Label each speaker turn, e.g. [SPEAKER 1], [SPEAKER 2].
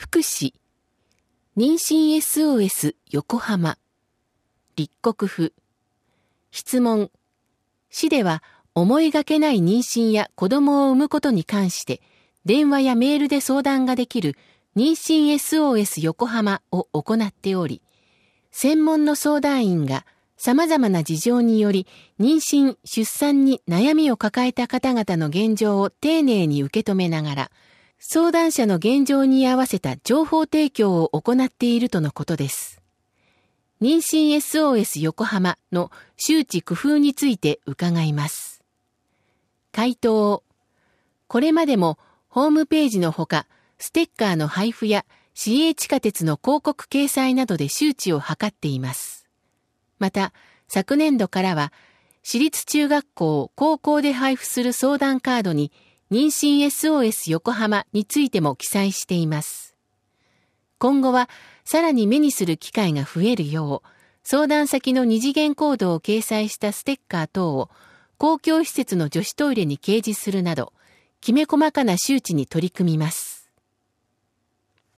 [SPEAKER 1] 福祉、妊娠 SOS 横浜、立国府、質問、市では思いがけない妊娠や子供を産むことに関して電話やメールで相談ができる妊娠 SOS 横浜を行っており、専門の相談員が様々な事情により妊娠・出産に悩みを抱えた方々の現状を丁寧に受け止めながら、相談者の現状に合わせた情報提供を行っているとのことです。妊娠 SOS 横浜の周知工夫について伺います。回答。これまでもホームページのほか、ステッカーの配布や市営地下鉄の広告掲載などで周知を図っています。また、昨年度からは、私立中学校、高校で配布する相談カードに、妊娠 SOS 横浜についても記載しています。今後は、さらに目にする機会が増えるよう、相談先の二次元コードを掲載したステッカー等を、公共施設の女子トイレに掲示するなど、きめ細かな周知に取り組みます。